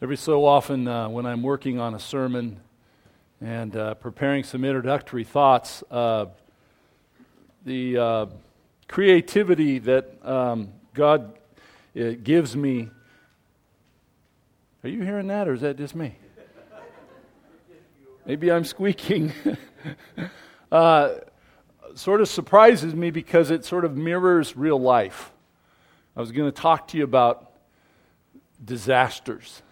Every so often when I'm working on a sermon and preparing some introductory thoughts, the creativity that God gives me. Are you hearing that, or is that just me? Maybe I'm squeaking. Sort of surprises me because it sort of mirrors real life. I was going to talk to you about disasters.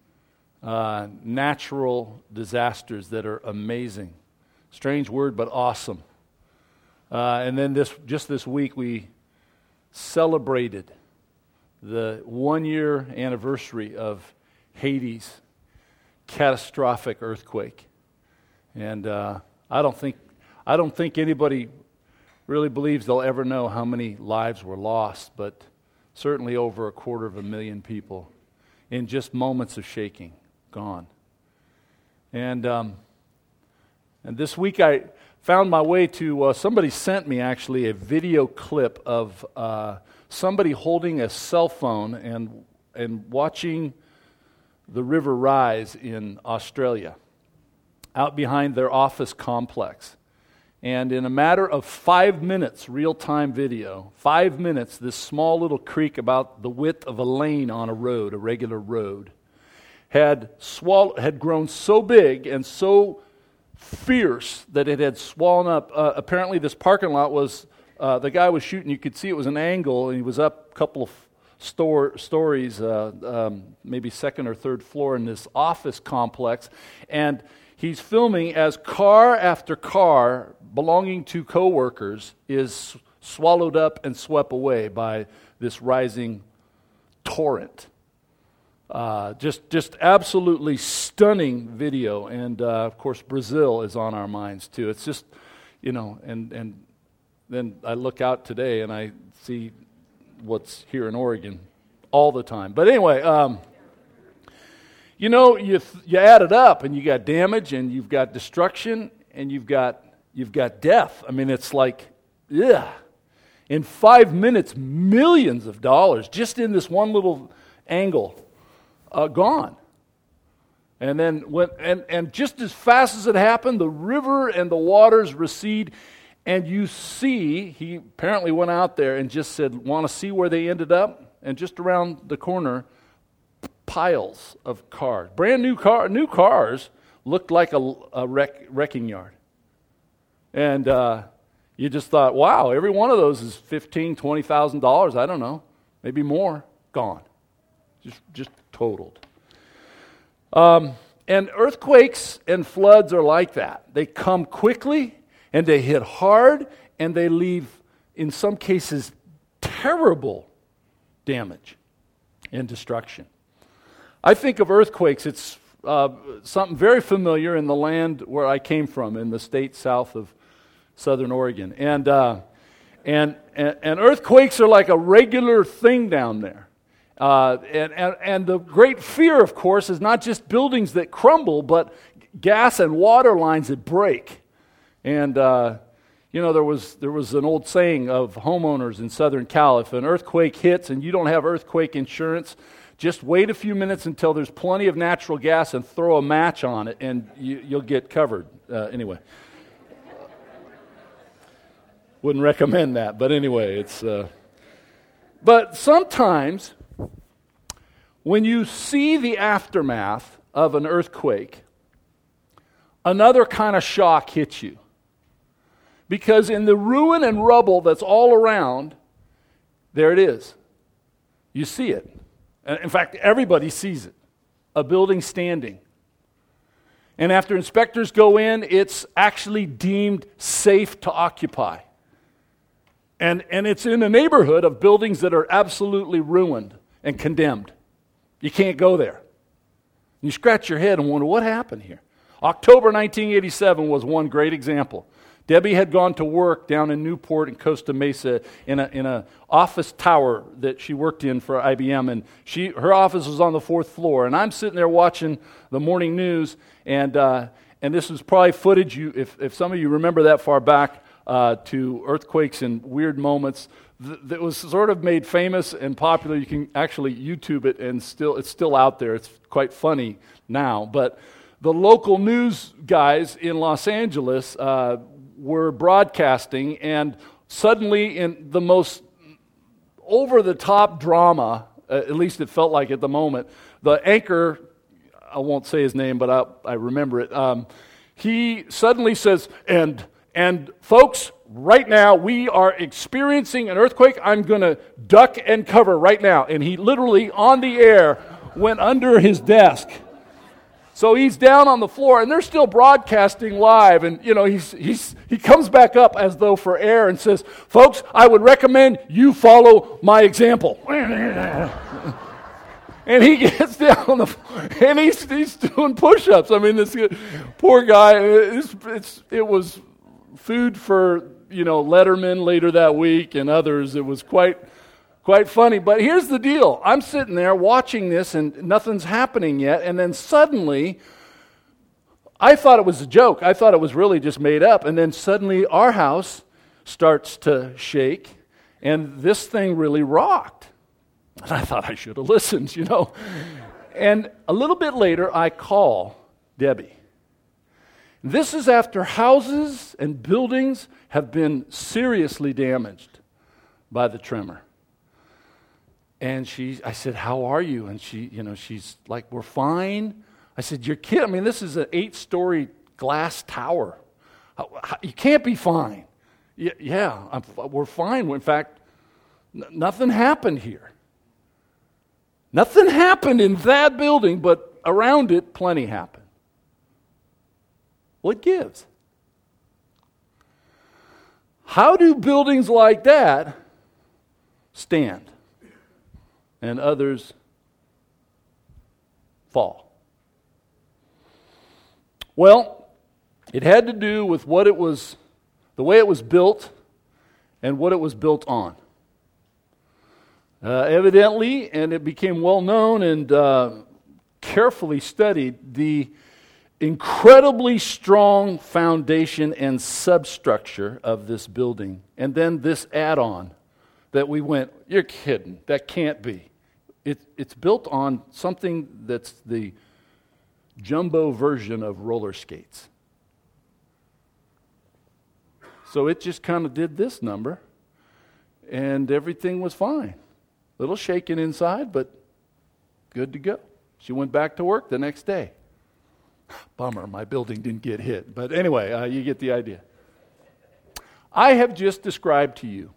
Natural disasters that are amazing. Strange word, but awesome. And then this week we celebrated the 1-year anniversary of Haiti's catastrophic earthquake. And I don't think anybody really believes they'll ever know how many lives were lost, but certainly over 250,000 people in just moments of shaking. Gone. And this week I found my way to, somebody sent me actually a video clip of somebody holding a cell phone and watching the river rise in Australia, out behind their office complex. And in a matter of 5 minutes, real-time video, 5 minutes, this small little creek about the width of a lane on a road, a regular road, had grown so big and so fierce that it had swollen up. Apparently this parking lot was, the guy was shooting, you could see it was an angle, and he was up a couple of stories, maybe second or third floor in this office complex, and he's filming as car after car belonging to coworkers is swallowed up and swept away by this rising torrent. Just absolutely stunning video, and of course Brazil is on our minds too. It's just, and then I look out today and I see what's here in Oregon all the time. But anyway, you add it up, and you got damage, and you've got destruction, and you've got death. I mean, it's like, yeah. In 5 minutes, millions of dollars just in this one little angle. Gone. And then and just as fast as it happened, the river and the waters recede, and you see, he apparently went out there and just said, want to see where they ended up? And just around the corner, piles of cars. Brand new cars looked like a wrecking yard. And you just thought, wow, every one of those is $15,000, $20,000, I don't know, maybe more, gone. Just totaled. And earthquakes and floods are like that. They come quickly, and they hit hard, and they leave, in some cases, terrible damage and destruction. I think of earthquakes, it's something very familiar in the land where I came from, in the state south of Southern Oregon. And earthquakes are like a regular thing down there. And the great fear, of course, is not just buildings that crumble, but gas and water lines that break. And there was an old saying of homeowners in Southern Cal: if an earthquake hits and you don't have earthquake insurance, just wait a few minutes until there's plenty of natural gas and throw a match on it, and you'll get covered. Anyway, wouldn't recommend that, but anyway, it's. But sometimes, when you see the aftermath of an earthquake, another kind of shock hits you. Because in the ruin and rubble that's all around, there it is. You see it. In fact, everybody sees it. A building standing. And after inspectors go in, it's actually deemed safe to occupy. And it's in a neighborhood of buildings that are absolutely ruined and condemned. You can't go there. You scratch your head and wonder, what happened here? October 1987 was one great example. Debbie had gone to work down in Newport and Costa Mesa in a office tower that she worked in for IBM, and her office was on the 4th floor. And I'm sitting there watching the morning news, and this is probably footage if some of you remember that far back to earthquakes and weird moments that was sort of made famous and popular. You can actually YouTube it, and it's still out there. It's quite funny now. But the local news guys in Los Angeles were broadcasting, and suddenly, in the most over-the-top drama, at least it felt like at the moment, the anchor, I won't say his name, but I remember it, he suddenly says, and folks, right now we are experiencing an earthquake. I'm going to duck and cover right now. And he literally, on the air, went under his desk. So he's down on the floor, and they're still broadcasting live. And, he comes back up as though for air and says, folks, I would recommend you follow my example. And he gets down on the floor, and he's doing push-ups. I mean, this poor guy, it was food for, Letterman later that week and others. It was quite funny. But here's the deal. I'm sitting there watching this, and nothing's happening yet. And then suddenly, I thought it was a joke. I thought it was really just made up. And then suddenly, our house starts to shake, and this thing really rocked. And I thought I should have listened, And a little bit later, I call Debbie. This is after houses and buildings have been seriously damaged by the tremor. And I said, how are you? And she's like, we're fine. I said, you're kidding. I mean, this is an 8-story glass tower. You can't be fine. Yeah, we're fine. In fact, nothing happened here. Nothing happened in that building, but around it, plenty happened. Well, it gives. How do buildings like that stand and others fall? Well, it had to do with the way it was built and what it was built on. Evidently, and it became well known and carefully studied, the incredibly strong foundation and substructure of this building, and then this add-on that we went, you're kidding, that can't be. It's built on something that's the jumbo version of roller skates. So it just kind of did this number, and everything was fine. A little shaken inside, but good to go. She went back to work the next day. Bummer, my building didn't get hit. But anyway, you get the idea. I have just described to you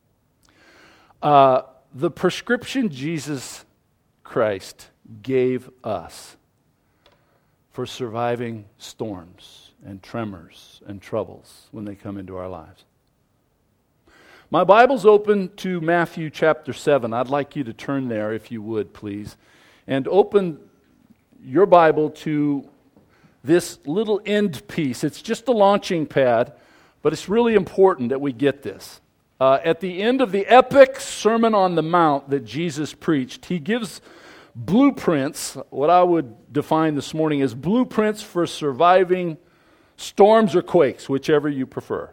the prescription Jesus Christ gave us for surviving storms and tremors and troubles when they come into our lives. My Bible's open to Matthew chapter 7. I'd like you to turn there if you would, please. And open your Bible to this little end piece. It's just a launching pad, but it's really important that we get this. At the end of the epic Sermon on the Mount that Jesus preached, he gives blueprints, what I would define this morning as blueprints for surviving storms or quakes, whichever you prefer.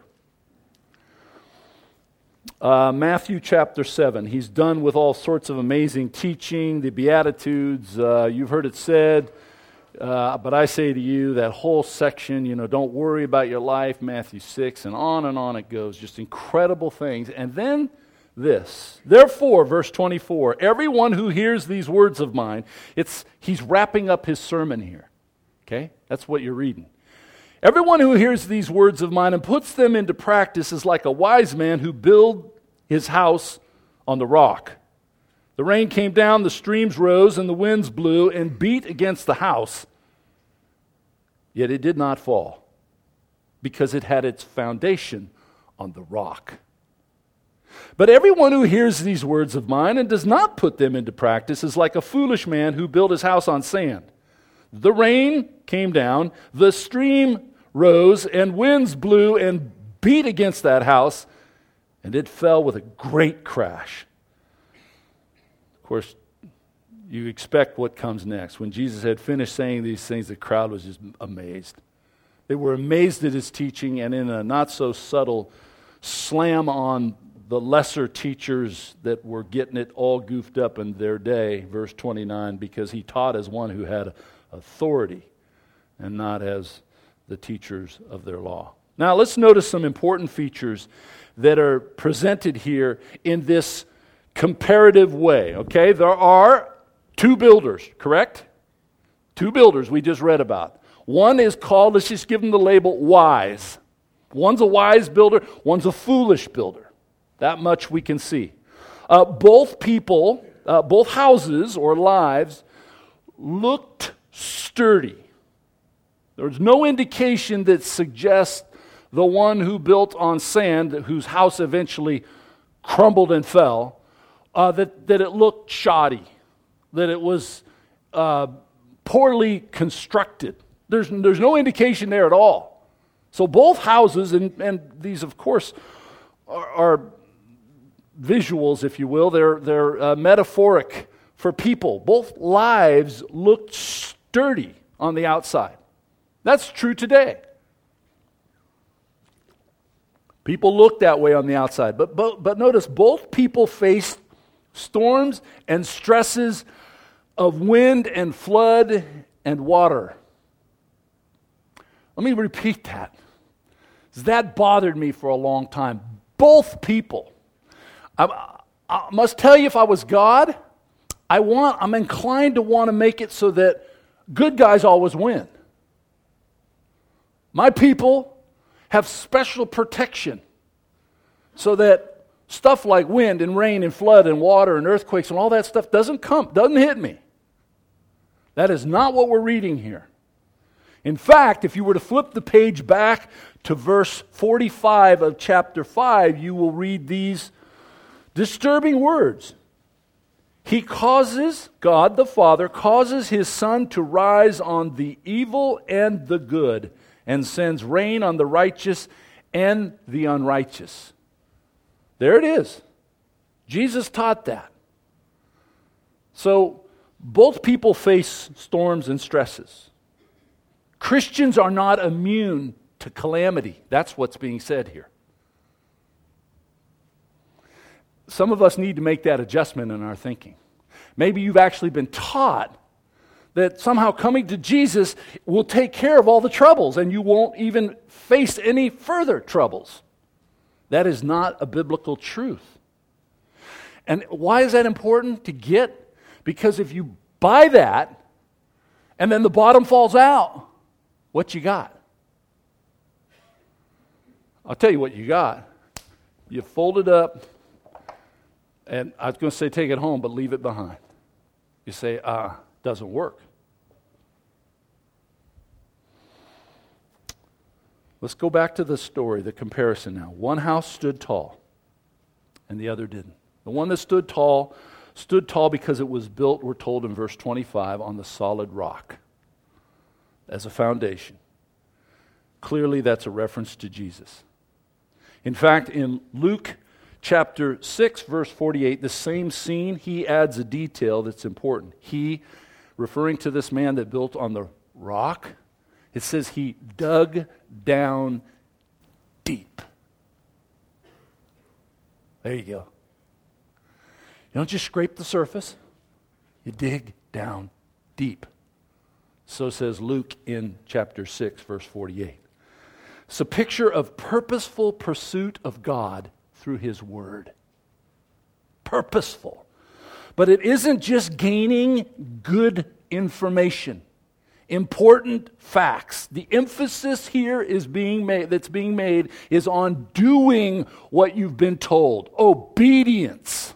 Matthew chapter 7. He's done with all sorts of amazing teaching, the Beatitudes. You've heard it said, but I say to you, that whole section, don't worry about your life, Matthew 6, and on it goes. Just incredible things. And then this. Therefore, verse 24, everyone who hears these words of mine, he's wrapping up his sermon here. Okay? That's what you're reading. Everyone who hears these words of mine and puts them into practice is like a wise man who built his house on the rock. The rain came down, the streams rose, and the winds blew and beat against the house. Yet it did not fall, because it had its foundation on the rock. But everyone who hears these words of mine and does not put them into practice is like a foolish man who built his house on sand. The rain came down, the stream rose, and winds blew and beat against that house, and it fell with a great crash. Of course, you expect what comes next. When Jesus had finished saying these things, the crowd was just amazed. They were amazed at his teaching, and in a not-so-subtle slam on the lesser teachers that were getting it all goofed up in their day, verse 29, because he taught as one who had authority and not as the teachers of their law. Now let's notice some important features that are presented here in this comparative way. Okay, there are two builders, correct? Two builders we just read about. One is called, let's just give them the label, wise. One's a wise builder, one's a foolish builder. That much we can see. Both people, both houses or lives, looked sturdy. There's no indication that suggests the one who built on sand, whose house eventually crumbled and fell, that it looked shoddy, that it was poorly constructed. There's no indication there at all. So both houses, and these of course are visuals, if you will, they're metaphoric for people. Both lives looked sturdy on the outside. That's true today. People look that way on the outside. But notice, both people faced storms and stresses of wind and flood and water. Let me repeat that. That bothered me for a long time. Both people. I must tell you, if I was God, I'm inclined to want to make it so that good guys always win. My people have special protection so that stuff like wind and rain and flood and water and earthquakes and all that stuff doesn't hit me. That is not what we're reading here. In fact, if you were to flip the page back to verse 45 of chapter 5, you will read these disturbing words. God the Father causes His sun to rise on the evil and the good, and sends rain on the righteous and the unrighteous. There it is. Jesus taught that. So, both people face storms and stresses. Christians are not immune to calamity. That's what's being said here. Some of us need to make that adjustment in our thinking. Maybe you've actually been taught that somehow coming to Jesus will take care of all the troubles and you won't even face any further troubles. That is not a biblical truth. And why is that important to get? Because if you buy that and then the bottom falls out, what you got? I'll tell you what you got. You fold it up, and I was going to say take it home, but leave it behind. You say, doesn't work. Let's go back to the story, the comparison now. One house stood tall, and the other didn't. The one that stood tall because it was built, we're told in verse 25, on the solid rock as a foundation. Clearly, that's a reference to Jesus. In fact, in Luke chapter 6, verse 48, the same scene, he adds a detail that's important. He, referring to this man that built on the rock, it says he dug down deep. There you go. You don't just scrape the surface. You dig down deep. So says Luke in chapter 6, verse 48. It's a picture of purposeful pursuit of God through His Word. Purposeful. But it isn't just gaining good information. Important facts. The emphasis here is being made is on doing what you've been told. Obedience.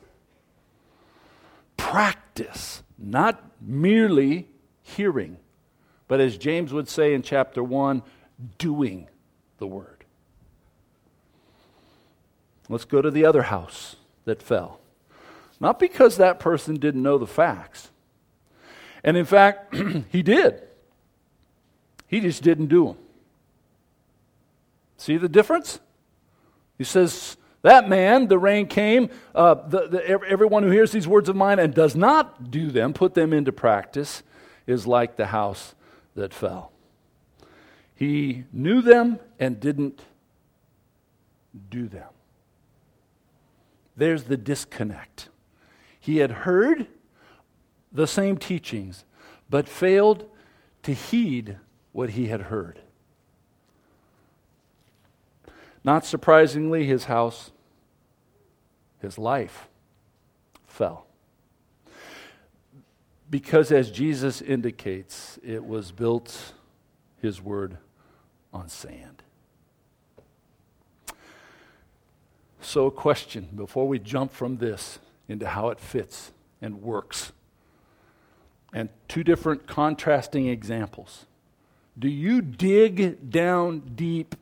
Practice. Not merely hearing. But as James would say in chapter 1, doing the word. Let's go to the other house that fell. Not because that person didn't know the facts. And in fact, he did. He just didn't do them. See the difference? He says, that man, the rain came, everyone who hears these words of mine and does not do them, put them into practice, is like the house that fell. He knew them and didn't do them. there's the disconnect. He had heard the same teachings, but failed to heed what he had heard. Not surprisingly, his house, his life, fell. Because as Jesus indicates, it was built, his word, on sand. So a question before we jump from this into how it fits and works. And two different contrasting examples. Do you dig down deep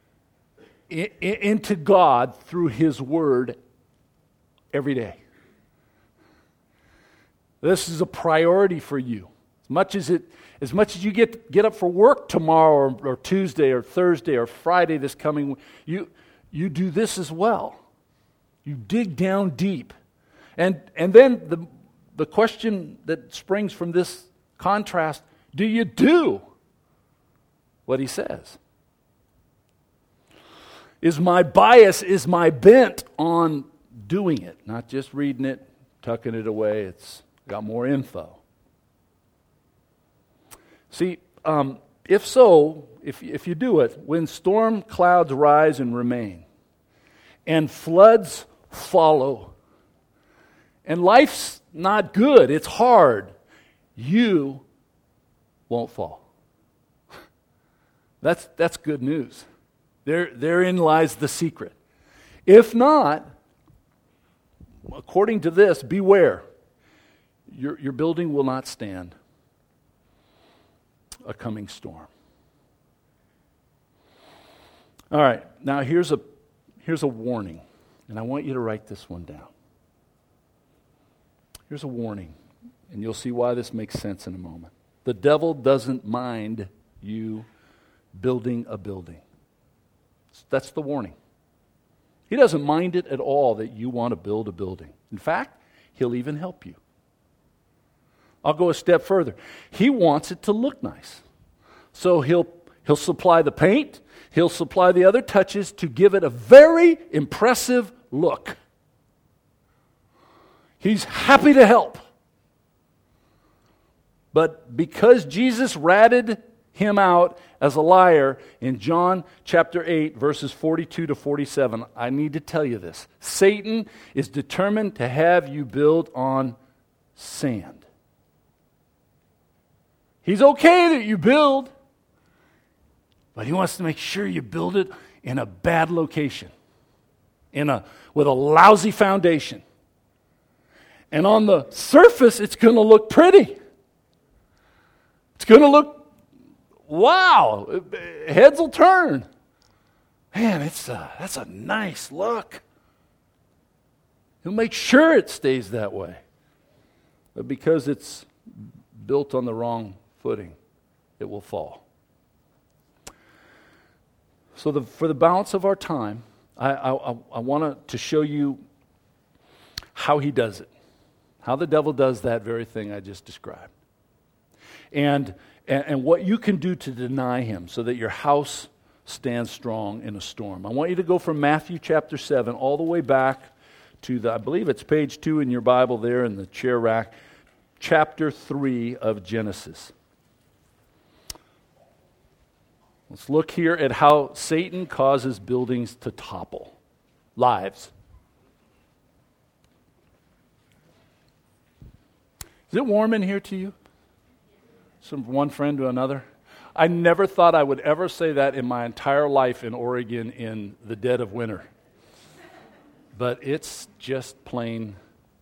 into God through his word every day? This is a priority for you. As much as you get up for work tomorrow or Tuesday or Thursday or Friday this coming week, you do this as well. You dig down deep. And then the question that springs from this contrast, do you do what he says? Is my bias, is my bent on doing it, not just reading it, tucking it away, it's got more info. See, if so, if you do it, when storm clouds rise and remain, and floods follow, and life's not good, it's hard, you won't fall. That's good news. Therein lies the secret. If not, according to this, beware. Your building will not stand a coming storm. All right, now here's a warning, and I want you to write this one down. Here's a warning, and you'll see why this makes sense in a moment. The devil doesn't mind you building a building. That's the warning. He doesn't mind it at all that you want to build a building. In fact, he'll even help you. I'll go a step further. He wants it to look nice. So he'll supply the paint, he'll supply the other touches to give it a very impressive look. He's happy to help. But because Jesus ratted him out as a liar in John chapter 8, verses 42 to 47, I need to tell you this. Satan is determined to have you build on sand. He's okay that you build, but he wants to make sure you build it in a bad location, with a lousy foundation. And on the surface, it's going to look pretty. It's going to look, wow, heads will turn. Man, that's a nice look. He'll make sure it stays that way. But because it's built on the wrong footing, it will fall. So for the balance of our time, I want to show you how he does it, how the devil does that very thing I just described, and what you can do to deny him so that your house stands strong in a storm. I want you to go from Matthew chapter 7 all the way back to I believe it's page 2 in your Bible there in the chair rack, chapter 3 of Genesis. Let's look here at how Satan causes buildings to topple. Lives. Is it warm in here to you? From one friend to another? I never thought I would ever say that in my entire life in Oregon in the dead of winter. But it's just plain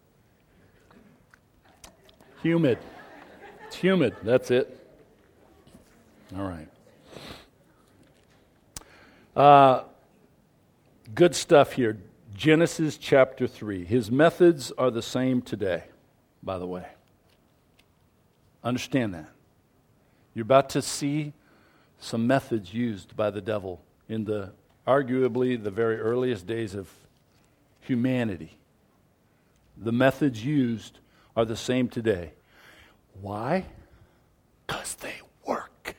humid. It's humid, that's it. All right. Good stuff here. Genesis chapter 3. His methods are the same today, by the way. Understand that. You're about to see some methods used by the devil in arguably the very earliest days of humanity. The methods used are the same today. Why? Because they work.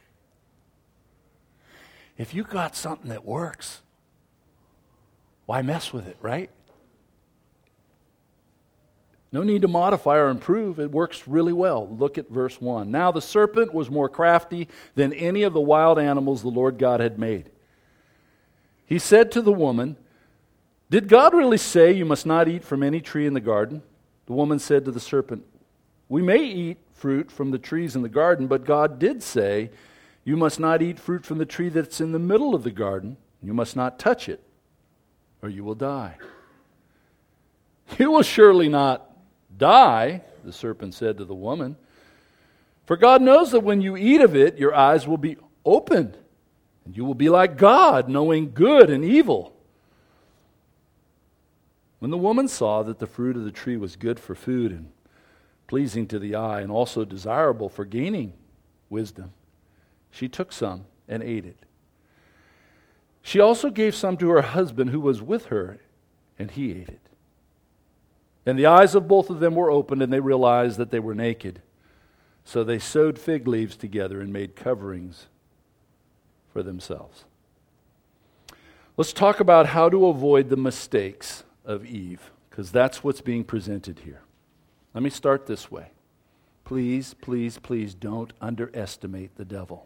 If you got something that works, why mess with it, right? No need to modify or improve. It works really well. Look at verse 1. Now the serpent was more crafty than any of the wild animals the Lord God had made. He said to the woman, "Did God really say you must not eat from any tree in the garden?" The woman said to the serpent, "We may eat fruit from the trees in the garden, but God did say, you must not eat fruit from the tree that's in the middle of the garden. You must not touch it, or you will die." "You will surely not die," the serpent said to the woman, "for God knows that when you eat of it, your eyes will be opened, and you will be like God, knowing good and evil." When the woman saw that the fruit of the tree was good for food and pleasing to the eye and also desirable for gaining wisdom, she took some and ate it. She also gave some to her husband who was with her, and he ate it. And the eyes of both of them were opened, and they realized that they were naked. So they sewed fig leaves together and made coverings for themselves. Let's talk about how to avoid the mistakes of Eve, because that's what's being presented here. Let me start this way. Please, please, please don't underestimate the devil.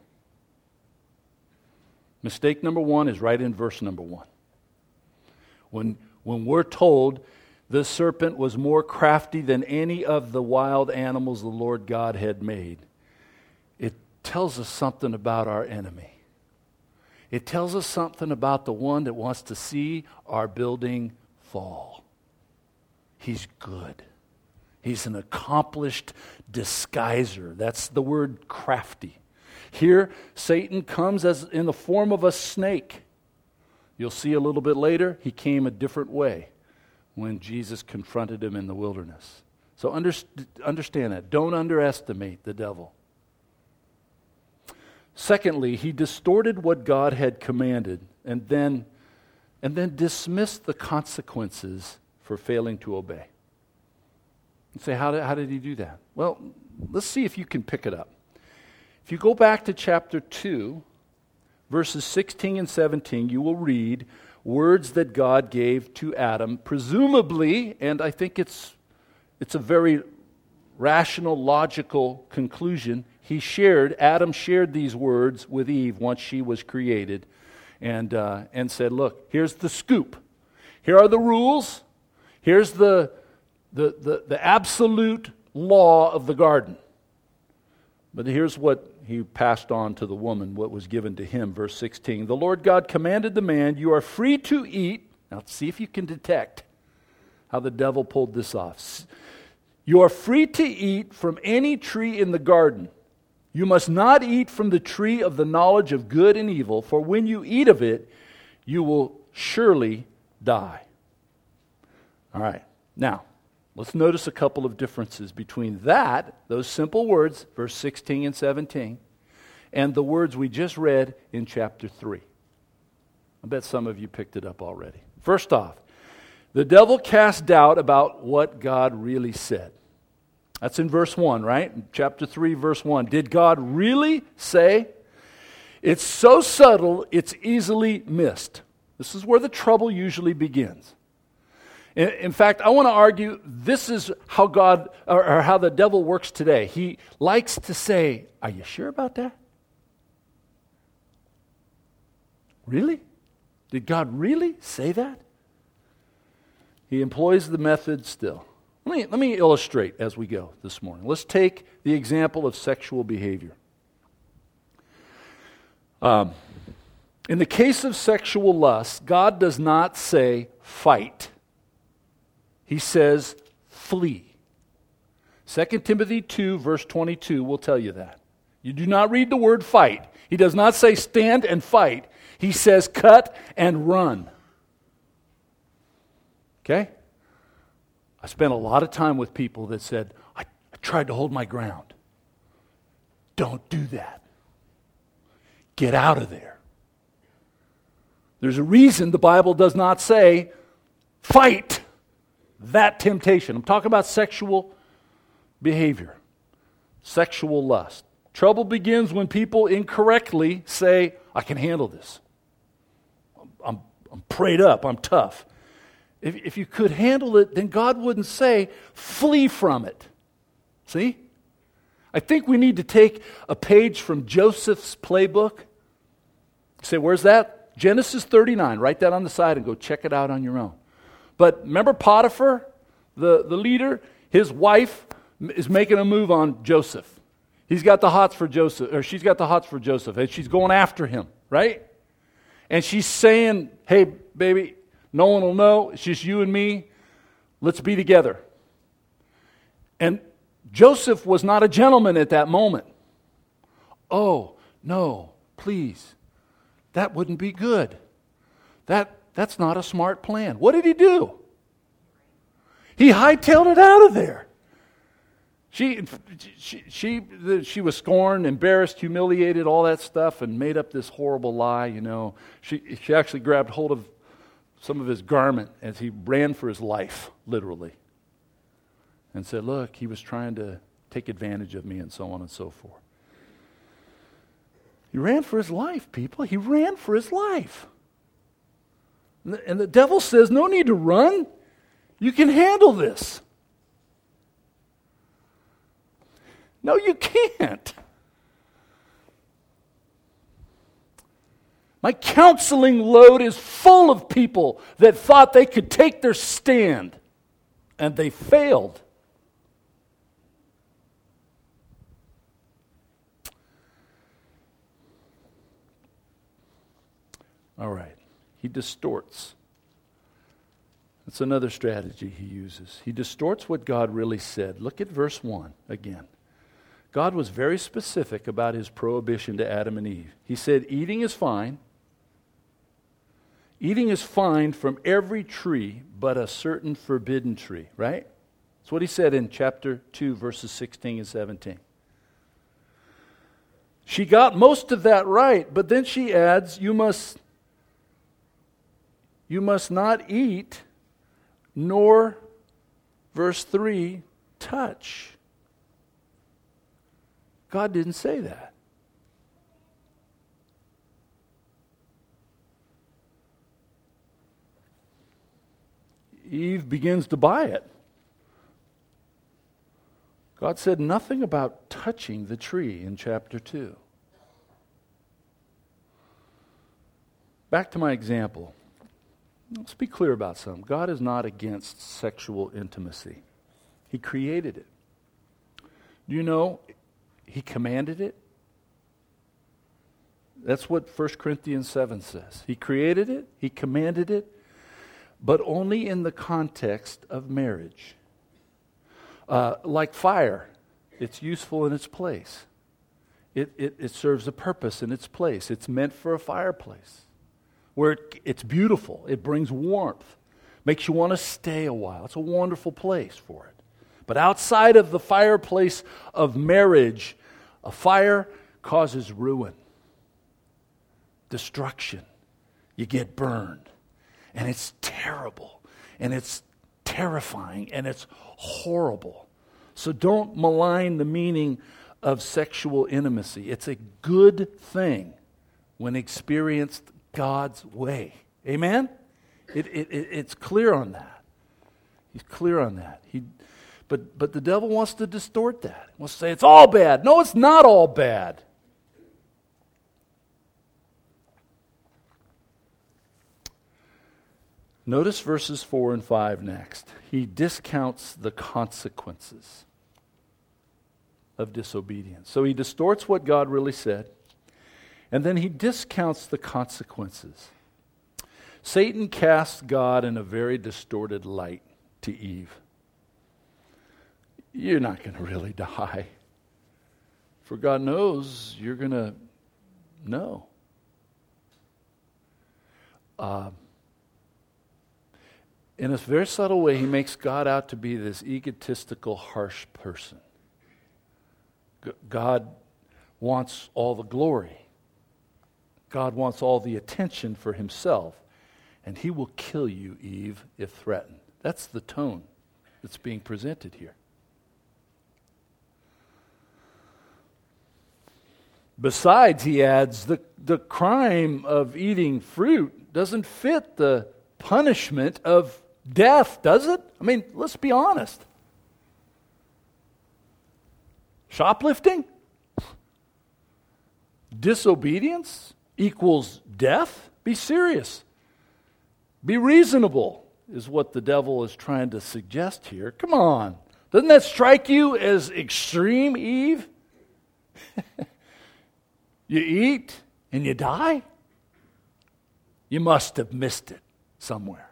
Mistake number 1 is right in verse number 1. When we're told the serpent was more crafty than any of the wild animals the Lord God had made, it tells us something about our enemy. It tells us something about the one that wants to see our building fall. He's good. He's an accomplished disguiser. That's the word crafty. Here, Satan comes as in the form of a snake. You'll see a little bit later, he came a different way when Jesus confronted him in the wilderness. So understand that. Don't underestimate the devil. Secondly, he distorted what God had commanded and then dismissed the consequences for failing to obey. You say, how did he do that? Well, let's see if you can pick it up. If you go back to chapter 2, verses 16 and 17, you will read words that God gave to Adam, presumably, and I think it's a very rational, logical conclusion. Adam shared these words with Eve once she was created and said, look, here's the scoop. Here are the rules. Here's the absolute law of the garden. But here's what he passed on to the woman, what was given to him. Verse 16, the Lord God commanded the man, you are free to eat. Now see if you can detect how the devil pulled this off. You are free to eat from any tree in the garden. You must not eat from the tree of the knowledge of good and evil, for when you eat of it, you will surely die. All right, now, let's notice a couple of differences between those simple words, verse 16 and 17, and the words we just read in chapter 3. I bet some of you picked it up already. First off, the devil cast doubt about what God really said. That's in verse 1, right? In chapter 3, verse 1. Did God really say? It's so subtle, it's easily missed. This is where the trouble usually begins. In fact, I want to argue this is how God, or how the devil works today. He likes to say, are you sure about that? Really? Did God really say that? He employs the method still. Let me illustrate as we go this morning. Let's take the example of sexual behavior. In the case of sexual lust, God does not say fight. He says flee. 2 Timothy 2 verse 22 will tell you that. You do not read the word fight. He does not say stand and fight. He says cut and run. Okay? I spent a lot of time with people that said, I tried to hold my ground. Don't do that. Get out of there. There's a reason the Bible does not say fight that temptation. I'm talking about sexual behavior, sexual lust. Trouble begins when people incorrectly say, I can handle this. I'm prayed up, I'm tough. If you could handle it, then God wouldn't say, flee from it. See? I think we need to take a page from Joseph's playbook. Say, where's that? Genesis 39. Write that on the side and go check it out on your own. But remember Potiphar, the leader? His wife is making a move on Joseph. He's got the hots for Joseph, or she's got the hots for Joseph, and she's going after him, right? And she's saying, hey, baby, no one will know. It's just you and me. Let's be together. And Joseph was not a gentleman at that moment. Oh, no, please. That wouldn't be good. That's not a smart plan. What did he do? He hightailed it out of there. She was scorned, embarrassed, humiliated, all that stuff, and made up this horrible lie, you know. She actually grabbed hold of some of his garment as he ran for his life, literally, and said, look, he was trying to take advantage of me and so on and so forth. He ran for his life, people. He ran for his life. And the devil says, no need to run. You can handle this. No, you can't. My counseling load is full of people that thought they could take their stand, and they failed. All right. He distorts. That's another strategy he uses. He distorts what God really said. Look at verse 1 again. God was very specific about his prohibition to Adam and Eve. He said, eating is fine. Eating is fine from every tree but a certain forbidden tree, right? That's what he said in chapter 2, verses 16 and 17. She got most of that right, but then she adds, you must not eat, nor, verse 3, touch. God didn't say that. Eve begins to buy it. God said nothing about touching the tree in chapter 2. Back to my example. Let's be clear about something. God is not against sexual intimacy. He created it. Do you know He commanded it? That's what 1 Corinthians 7 says. He created it, He commanded it, but only in the context of marriage. Like fire, it's useful in its place. It serves a purpose in its place. It's meant for a fireplace where it's beautiful. It brings warmth, makes you want to stay a while. It's a wonderful place for it. But outside of the fireplace of marriage, a fire causes ruin, destruction. You get burned. And it's terrible. And it's terrifying. And it's horrible. So don't malign the meaning of sexual intimacy. It's a good thing when experienced God's way. Amen? It's clear on that. He's clear on that. But the devil wants to distort that. He wants to say it's all bad. No, it's not all bad. Notice verses 4 and 5 next. He discounts the consequences of disobedience. So he distorts what God really said, and then he discounts the consequences. Satan casts God in a very distorted light to Eve. You're not going to really die. For God knows you're going to know. In a very subtle way, he makes God out to be this egotistical, harsh person. God wants all the glory. God wants all the attention for himself. And he will kill you, Eve, if threatened. That's the tone that's being presented here. Besides, he adds, the crime of eating fruit doesn't fit the punishment of death, does it? I mean, let's be honest. Shoplifting? Disobedience equals death? Be serious. Be reasonable, is what the devil is trying to suggest here. Come on. Doesn't that strike you as extreme, Eve? You eat and you die? You must have missed it somewhere.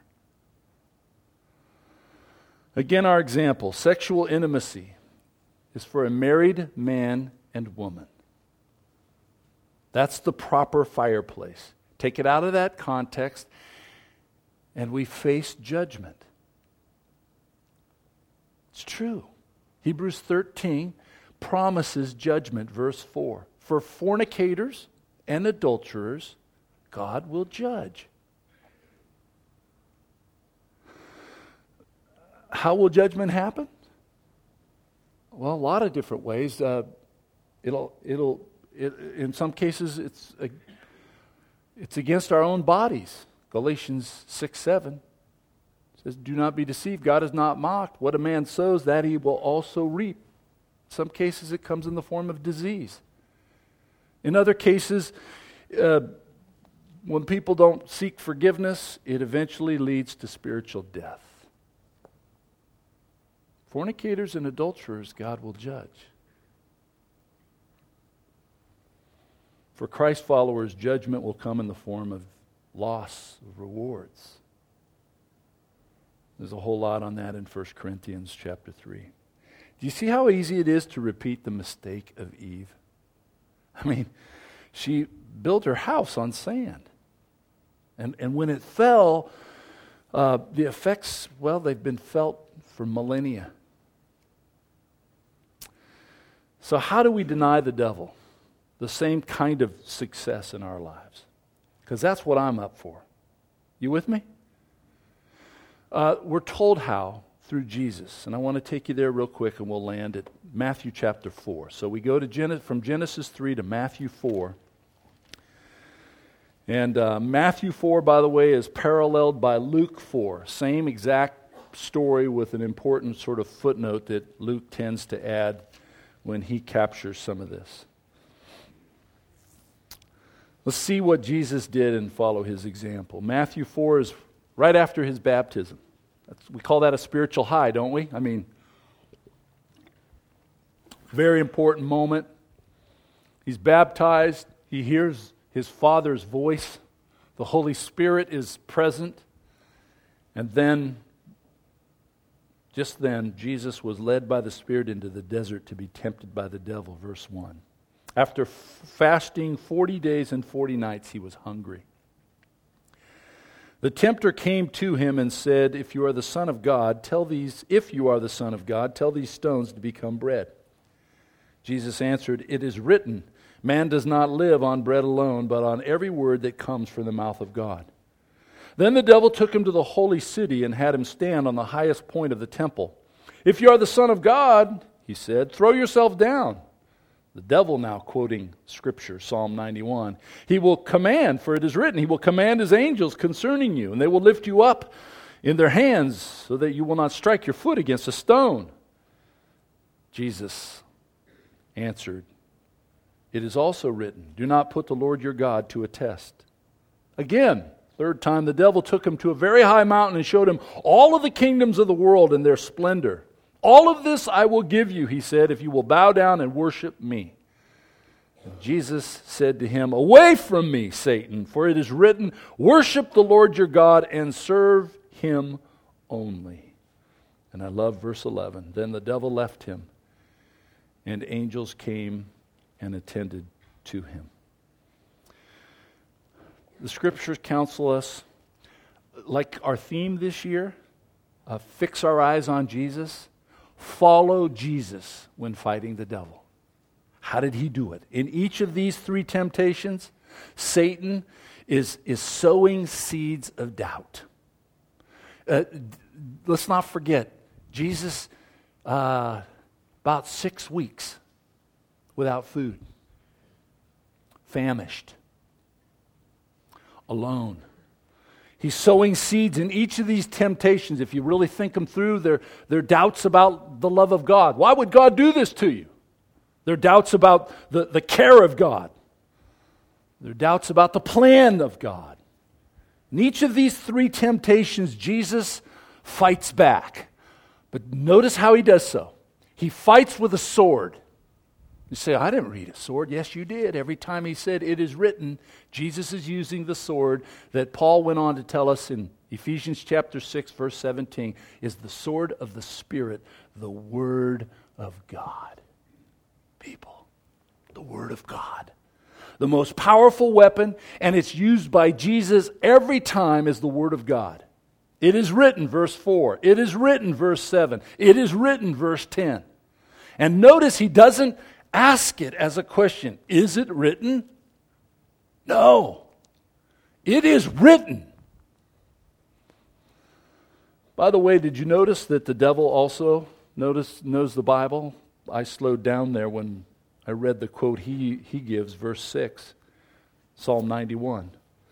Again, our example, sexual intimacy is for a married man and woman. That's the proper fireplace. Take it out of that context, and we face judgment. It's true. Hebrews 13 promises judgment, verse 4. For fornicators and adulterers, God will judge. How will judgment happen? Well, a lot of different ways. In some cases, it's against our own bodies. Galatians 6:7 says, "Do not be deceived. God is not mocked. What a man sows, that he will also reap." In some cases, it comes in the form of disease. In other cases, when people don't seek forgiveness, it eventually leads to spiritual death. Fornicators and adulterers, God will judge. For Christ followers, judgment will come in the form of loss of rewards. There's a whole lot on that in 1 Corinthians chapter 3. Do you see how easy it is to repeat the mistake of Eve? I mean, she built her house on sand. And when it fell, the effects, well, they've been felt for millennia. So how do we deny the devil the same kind of success in our lives? Because that's what I'm up for. You with me? We're told how through Jesus. And I want to take you there real quick and we'll land at Matthew chapter 4. So we go to from Genesis 3 to Matthew 4. And Matthew 4, by the way, is paralleled by Luke 4. Same exact story with an important sort of footnote that Luke tends to add when he captures some of this. Let's see what Jesus did and follow his example. Matthew 4 is right after his baptism. We call that a spiritual high, don't we? I mean, very important moment. He's baptized. He hears his Father's voice. The Holy Spirit is present. And then, just then, Jesus was led by the Spirit into the desert to be tempted by the devil, verse 1. After fasting 40 days and 40 nights, he was hungry. The tempter came to him and said, if you are the Son of God, tell these stones to become bread. Jesus answered, it is written, man does not live on bread alone, but on every word that comes from the mouth of God. Then the devil took him to the holy city and had him stand on the highest point of the temple. If you are the Son of God, he said, throw yourself down. The devil now quoting Scripture, Psalm 91. He will command, for it is written, he will command his angels concerning you, and they will lift you up in their hands so that you will not strike your foot against a stone. Jesus answered, it is also written, do not put the Lord your God to a test. Again, third time, the devil took him to a very high mountain and showed him all of the kingdoms of the world and their splendor. All of this I will give you, he said, if you will bow down and worship me. And Jesus said to him, away from me, Satan, for it is written, worship the Lord your God and serve him only. And I love verse 11. Then the devil left him, and angels came and attended to him. The Scriptures counsel us, like our theme this year, fix our eyes on Jesus. Follow Jesus when fighting the devil. How did he do it? In each of these three temptations, Satan is sowing seeds of doubt. Let's not forget, Jesus, about 6 weeks without food, famished, alone. He's sowing seeds in each of these temptations. If you really think them through, they're doubts about the love of God. Why would God do this to you? They're doubts about the care of God. They're doubts about the plan of God. In each of these three temptations, Jesus fights back. But notice how he does so. He fights with a sword. You say, I didn't read a sword. Yes, you did. Every time he said, it is written, Jesus is using the sword that Paul went on to tell us in Ephesians chapter 6, verse 17, is the sword of the Spirit, the Word of God. People, the Word of God. The most powerful weapon, and it's used by Jesus every time, is the Word of God. It is written, verse 4. It is written, verse 7. It is written, verse 10. And notice he doesn't ask it as a question. Is it written? No. It is written. By the way, did you notice that the devil also knows the Bible? I slowed down there when I read the quote he gives, verse 6, Psalm 91.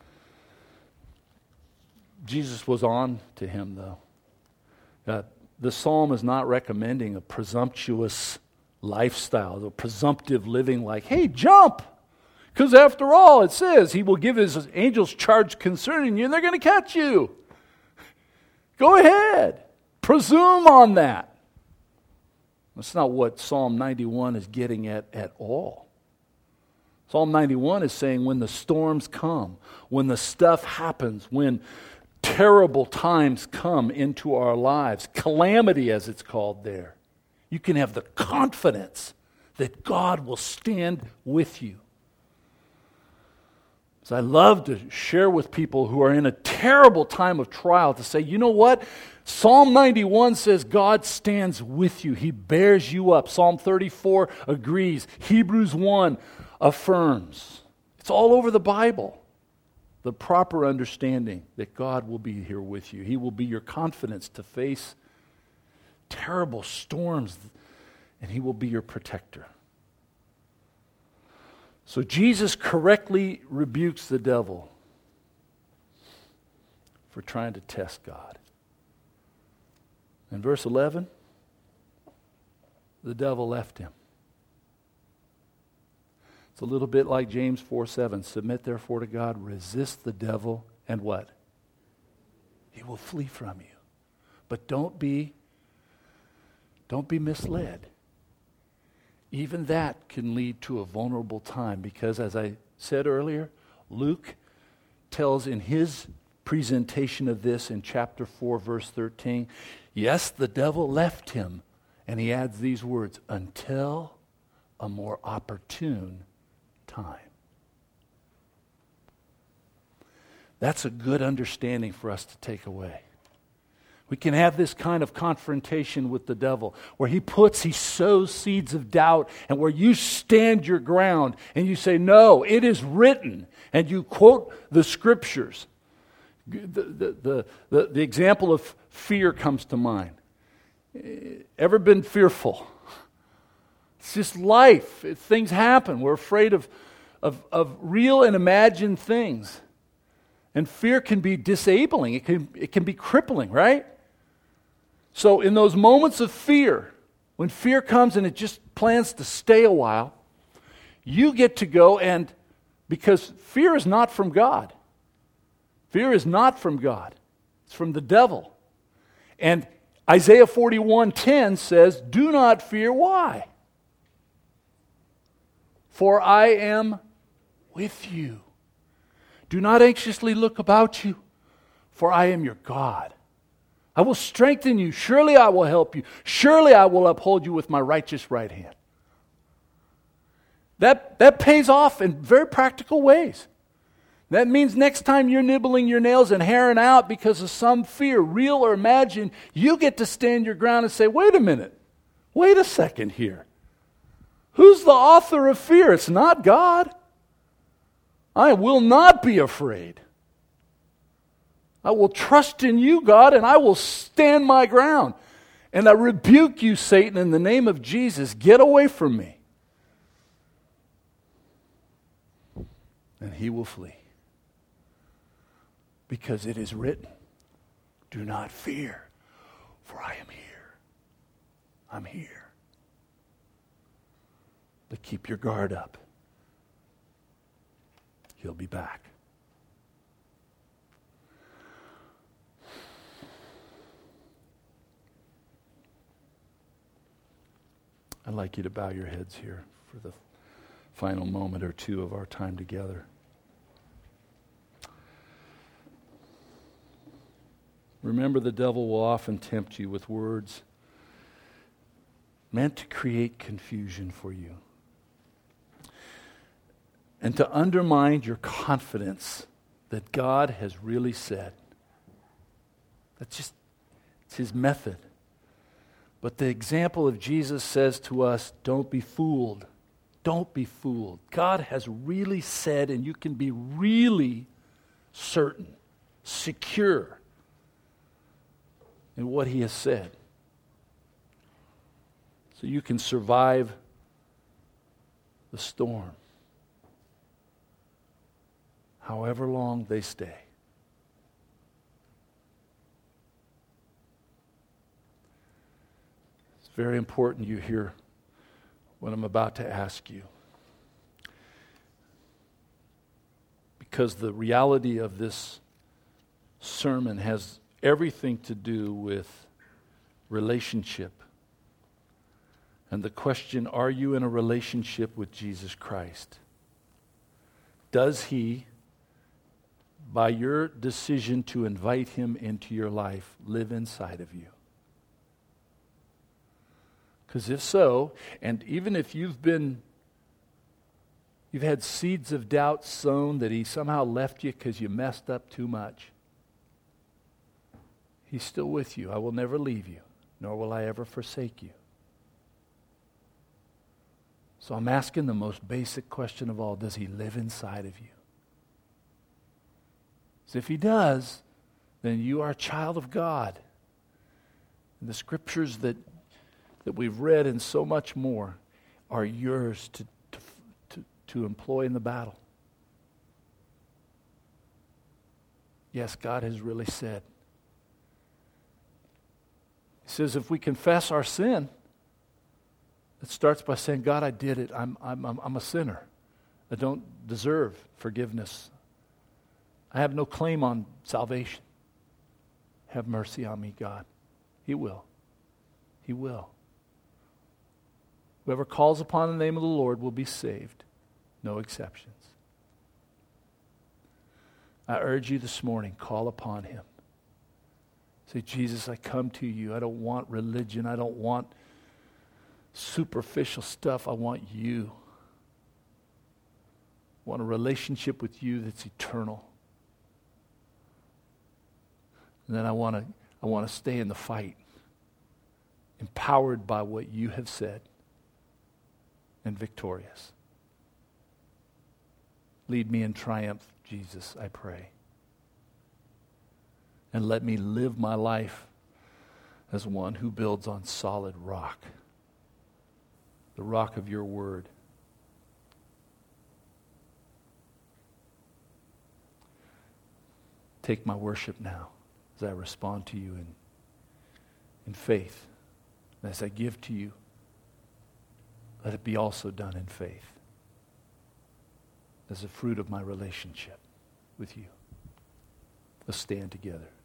Jesus was on to him, though. The psalm is not recommending a presumptuous lifestyle, a presumptive living like, hey, jump! Because after all, it says he will give his angels charge concerning you and they're going to catch you. Go ahead. Presume on that. That's not what Psalm 91 is getting at all. Psalm 91 is saying when the storms come, when the stuff happens, when terrible times come into our lives, calamity as it's called there, you can have the confidence that God will stand with you. So I love to share with people who are in a terrible time of trial to say, you know what? Psalm 91 says God stands with you. He bears you up. Psalm 34 agrees. Hebrews 1 affirms. It's all over the Bible. The proper understanding that God will be here with you. He will be your confidence to face terrible storms, and He will be your protector. So Jesus correctly rebukes the devil for trying to test God. In verse 11, the devil left him. It's a little bit like James 4:7. Submit therefore to God, resist the devil, and what? He will flee from you. But don't be misled. Even that can lead to a vulnerable time because, as I said earlier, Luke tells in his presentation of this in chapter 4, verse 13, yes, the devil left him, and he adds these words, until a more opportune time. That's a good understanding for us to take away. We can have this kind of confrontation with the devil where he sows seeds of doubt, and where you stand your ground and you say, no, it is written, and you quote the scriptures. The example of fear comes to mind. Ever been fearful? It's just life. Things happen. We're afraid of real and imagined things. And fear can be disabling. It can be crippling, right? So in those moments of fear, when fear comes and it just plans to stay a while, you get to go and, because fear is not from God. Fear is not from God. It's from the devil. And Isaiah 41:10 says, do not fear. Why? For I am with you. Do not anxiously look about you, for I am your God. I will strengthen you. Surely I will help you. Surely I will uphold you with my righteous right hand. That pays off in very practical ways. That means next time you're nibbling your nails and hairing out because of some fear, real or imagined, you get to stand your ground and say, wait a minute. Wait a second here. Who's the author of fear? It's not God. I will not be afraid. I will trust in you, God, and I will stand my ground. And I rebuke you, Satan, in the name of Jesus. Get away from me. And he will flee. Because it is written, do not fear, for I am here. I'm here. But keep your guard up. He'll be back. I'd like you to bow your heads here for the final moment or two of our time together. Remember, the devil will often tempt you with words meant to create confusion for you and to undermine your confidence that God has really said. It's his method. But the example of Jesus says to us, don't be fooled. Don't be fooled. God has really said, and you can be really certain, secure in what he has said. So you can survive the storm, however long they stay. It's very important you hear what I'm about to ask you. Because the reality of this sermon has everything to do with relationship. And the question, are you in a relationship with Jesus Christ? Does he, by your decision to invite him into your life, live inside of you? Because if so, and even if you've had seeds of doubt sown that he somehow left you because you messed up too much, he's still with you. I will never leave you, nor will I ever forsake you. So I'm asking the most basic question of all, does he live inside of you? So if he does, then you are a child of God. And the scriptures that we've read and so much more are yours to employ in the battle. Yes, God has really said. He says if we confess our sin, it starts by saying, God, I did it. I'm a sinner. I don't deserve forgiveness. I have no claim on salvation. Have mercy on me, God. He will. He will. Whoever calls upon the name of the Lord will be saved. No exceptions. I urge you this morning, call upon him. Say, Jesus, I come to you. I don't want religion. I don't want superficial stuff. I want you. I want a relationship with you that's eternal. And then I want to stay in the fight, empowered by what you have said, and victorious. Lead me in triumph, Jesus, I pray. And let me live my life as one who builds on solid rock, the rock of your word. Take my worship now as I respond to you in faith. And as I give to you, let it be also done in faith as a fruit of my relationship with you. Let's stand together.